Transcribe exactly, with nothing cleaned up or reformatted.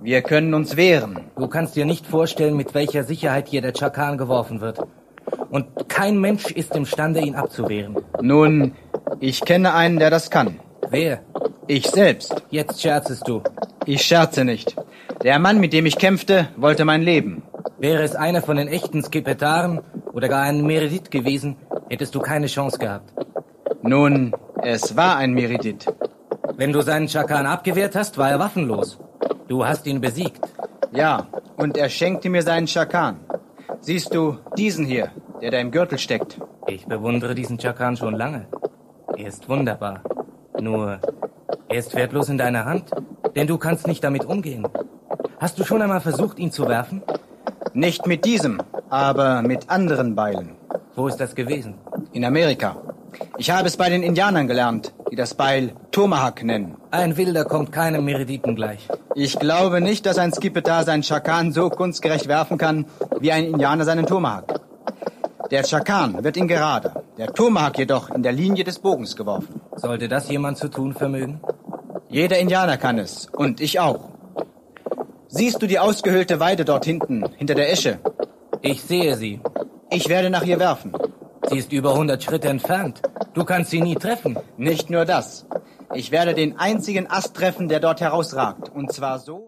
Wir können uns wehren. Du kannst dir nicht vorstellen, mit welcher Sicherheit hier der Chakan geworfen wird. Und kein Mensch ist imstande, ihn abzuwehren. Nun, ich kenne einen, der das kann. Wer? Ich selbst. Jetzt scherzest du. Ich scherze nicht. Der Mann, mit dem ich kämpfte, wollte mein Leben. Wäre es einer von den echten Skipetaren oder gar ein Meredith gewesen, hättest du keine Chance gehabt. Nun, es war ein Meredith. Wenn du seinen Chakan abgewehrt hast, war er waffenlos. Du hast ihn besiegt. Ja, und er schenkte mir seinen Chakan. Siehst du, diesen hier, der da im Gürtel steckt. Ich bewundere diesen Chakan schon lange. Er ist wunderbar. Nur, er ist wertlos in deiner Hand, denn du kannst nicht damit umgehen. Hast du schon einmal versucht, ihn zu werfen? Nicht mit diesem, aber mit anderen Beilen. Wo ist das gewesen? In Amerika. Ich habe es bei den Indianern gelernt, die das Beil Tomahawk nennen. Ein Wilder kommt keinem Meredithen gleich. Ich glaube nicht, dass ein Skipetar seinen Chakan so kunstgerecht werfen kann, wie ein Indianer seinen Tomahawk. Der Chakan wird in gerade, der Tomahawk jedoch in der Linie des Bogens geworfen. Sollte das jemand zu tun vermögen? Jeder Indianer kann es, und ich auch. Siehst du die ausgehöhlte Weide dort hinten, hinter der Esche? Ich sehe sie. Ich werde nach ihr werfen. Sie ist über hundert Schritte entfernt. Du kannst sie nie treffen. Nicht nur das. Ich werde den einzigen Ast treffen, der dort herausragt. Und zwar so...